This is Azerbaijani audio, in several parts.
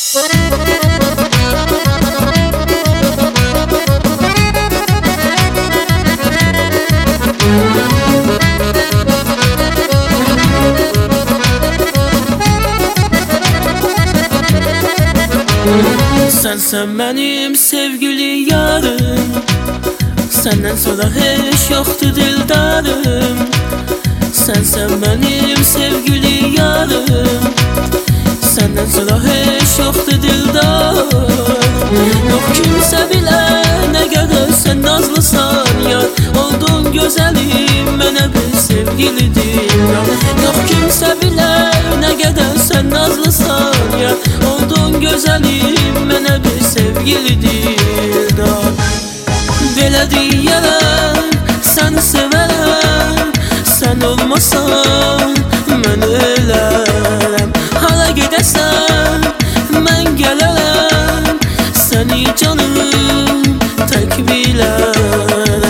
Sen benim sevgili yarım, senden sonra hiç yoktu dildarım. Sen benim sevgili yarım, senden sonra hiç yoktu dildarım. Yok kimse bile ne kadar sen nazlısan yar, oldun güzelim bana bir sevgilidir. Yok kimse bile ne kadar sen nazlısan yar, oldun güzelim bana bir sevgilidir. Belə deyərəm, sən sevərəm, sən olmasan mən ölərəm. Hara gedəsən mən gələrəm, səni canım tək bilərəm.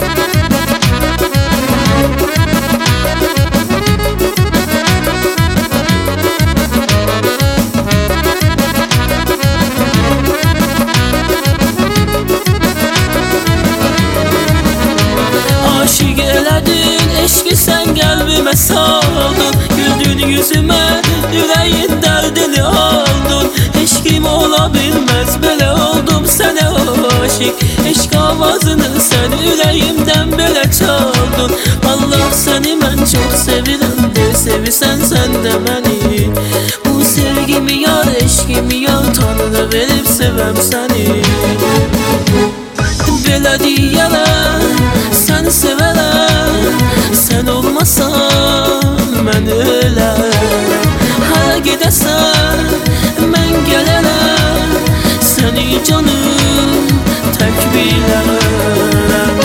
Aşık elədin, eşqi sən qəlbimə saldın, güldün yüzümə, ürəyin dərdini aldın. Eşqim ola bilməz, belə oldum sənə aşık. Eşq avazını sən ürəyimdən belə çaldın. Allah səni mən çox sevirəm, de sevirsən sən də məni. Bu sevgimi yar, eşqimi yar, Tanrı verib sevəm səni. Belə deyərəm, sən sevərəm, sən olmasan mən ölərəm. Hara gedəsən mən gələrəm, səni canım tək bilərəm.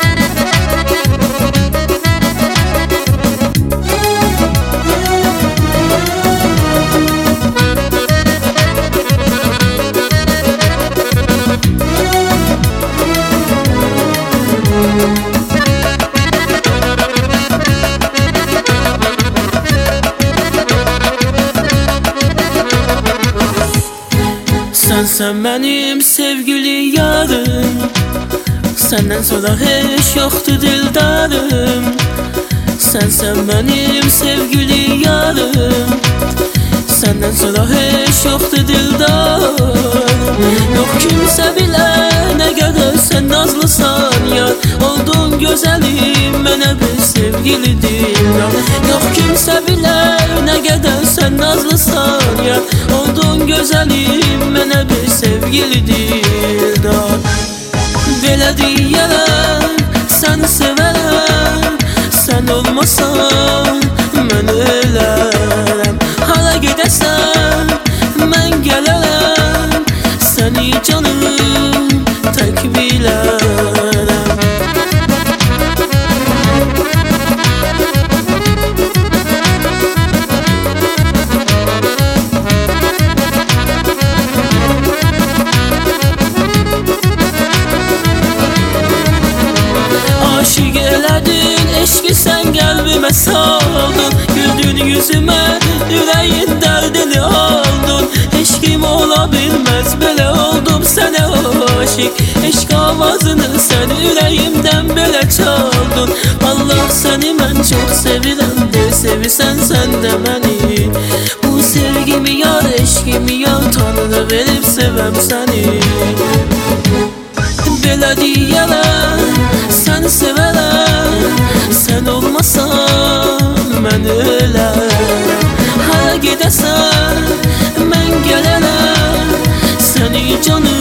Sen benim sevgili yarım, senden sonra hiç yoktu dildarım. Sen benim sevgili yarım, senden sonra hiç yoktu dildarım. Yok kimse bile ne kadar sen nazlısan yar, oldun güzelim bana bir sevgilidir. Yok kimse bile ne kadar sen nazlısan yar, oldun güzelim bana bir sevgilidir. Belə deyərəm, sən sevərəm, sən olmasan mən ölərəm. Hara gedəsən mən gələrəm, səni canım tək bilərəm. Aşık elədin, eşqi sən qəlbimə saldın, güldün yüzümə, ürəyin dərdini aldın. Eşqim ola bilməz, belə oldum sənə aşık. Eşq avazını sən ürəyimdən belə çaldın. Allah səni mən çox sevirəm, de sevirsən sən də məni. Bu sevgimi yar, eşqimi yar, Tanrı verib sevəm səni. Belə deyərəm, sən sevərəm, sən olmasan mən ölərəm. Hara gedəsən mən gələrəm, səni canım